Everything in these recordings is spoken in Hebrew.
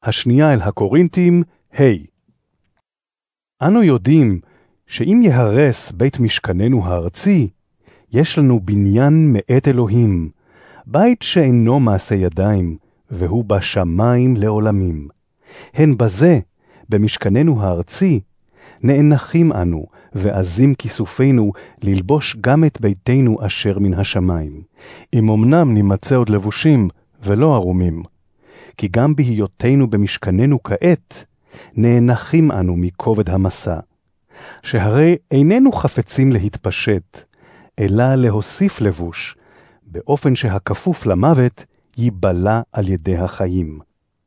השנייה אל הקורינתים, אנו יודעים שאם יהרס בית משכננו הארצי, יש לנו בניין מאת אלוהים, בית שאינו מעשה ידיים, והוא בשמיים לעולמים. הן בזה, במשכננו הארצי, נאנחים אנו, ועזים כיסופינו ללבוש גם את ביתנו אשר מן השמיים. אם אמנם נמצא עוד לבושים ולא ערומים. כי גם בהיותנו במשכננו כעת, נאנחים אנו מכובד המסע. שהרי איננו חפצים להתפשט, אלא להוסיף לבוש, באופן שהכפוף למוות ייבלע על ידי החיים.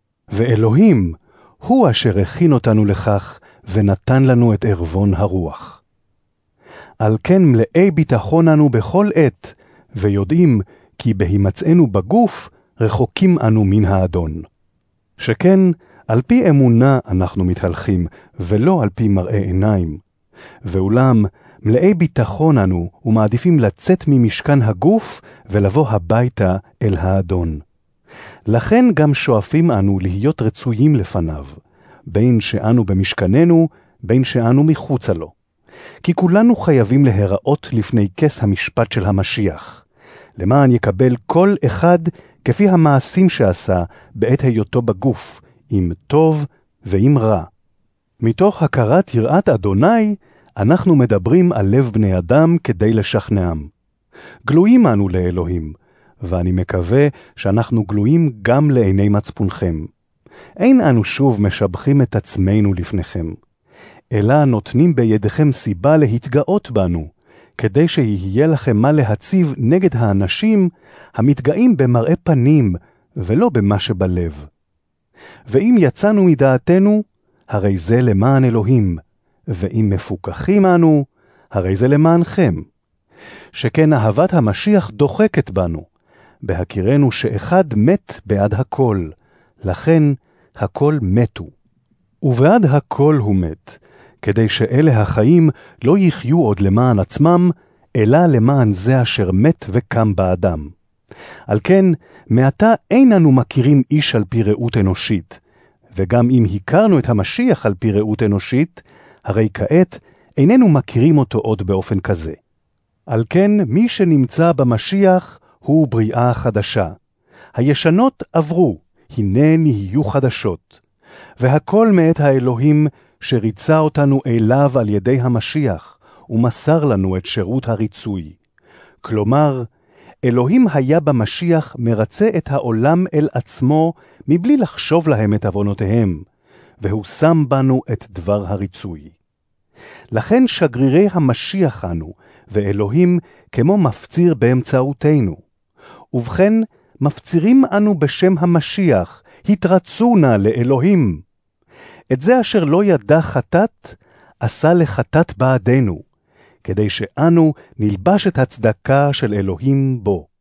ואלוהים הוא אשר הכין אותנו לכך, ונתן לנו את ערבון הרוח. על כן מלאי ביטחון אנו בכל עת, ויודעים כי בהימצאנו בגוף, רחוקים אנו מן האדון. שכן, על פי אמונה אנחנו מתהלכים, ולא על פי מראה עיניים. ואולם, מלאי ביטחון אנו, ומעדיפים לצאת ממשכן הגוף, ולבוא הביתה אל האדון. לכן גם שואפים אנו להיות רצויים לפניו, בין שאנו במשכננו, בין שאנו מחוצה לו. כי כולנו חייבים להיראות לפני כס המשפט של המשיח, למען יקבל כל אחד כפי המעשים שעשה בעת היותו בגוף, אם טוב ואם רע. מתוך הכרת יראת אדוני, אנחנו מדברים על לב בני אדם כדי לשכנעם. גלויים אנו לאלוהים, ואני מקווה שאנחנו גלויים גם לעיני מצפונכם. אין אנו שוב משבחים את עצמנו לפניכם, אלא נותנים בידיכם סיבה להתגאות בנו, כדי שיהיה לכם מה להציב נגד האנשים המתגאים במראה פנים, ולא במה שבלב. ואם יצאנו מדעתנו, הרי זה למען אלוהים, ואם מפוקחים אנו, הרי זה למענכם. שכן אהבת המשיח דוחקת בנו, בהכירנו שאחד מת בעד הכל, לכן הכל מתו. ובעד הכל הוא מת, כדי שאלה החיים לא יחיו עוד למען עצמם, אלא למען זה אשר מת וקם באדם. על כן, מעתה אין אנו מכירים איש על פי ראות אנושית, וגם אם הכרנו את המשיח על פי ראות אנושית, הרי כעת איננו מכירים אותו עוד באופן כזה. על כן, מי שנמצא במשיח הוא בריאה חדשה. הישנות עברו, הנה נהיו חדשות. והכל מאת האלוהים שריצה אותנו אליו על ידי המשיח, ומסר לנו את שירות הריצוי. כלומר, אלוהים היה במשיח מרצה את העולם אל עצמו, מבלי לחשוב להם את עוונותיהם, והוא שם בנו את דבר הריצוי. לכן שגרירי המשיח אנו, ואלוהים כמו מפציר באמצעותנו. ובכן, מפצירים אנו בשם המשיח, התרצו נא לאלוהים. את זה אשר לא ידע חטאת, עשה לחטאת בעדנו, כדי שאנו נלבש את הצדקה של אלוהים בו.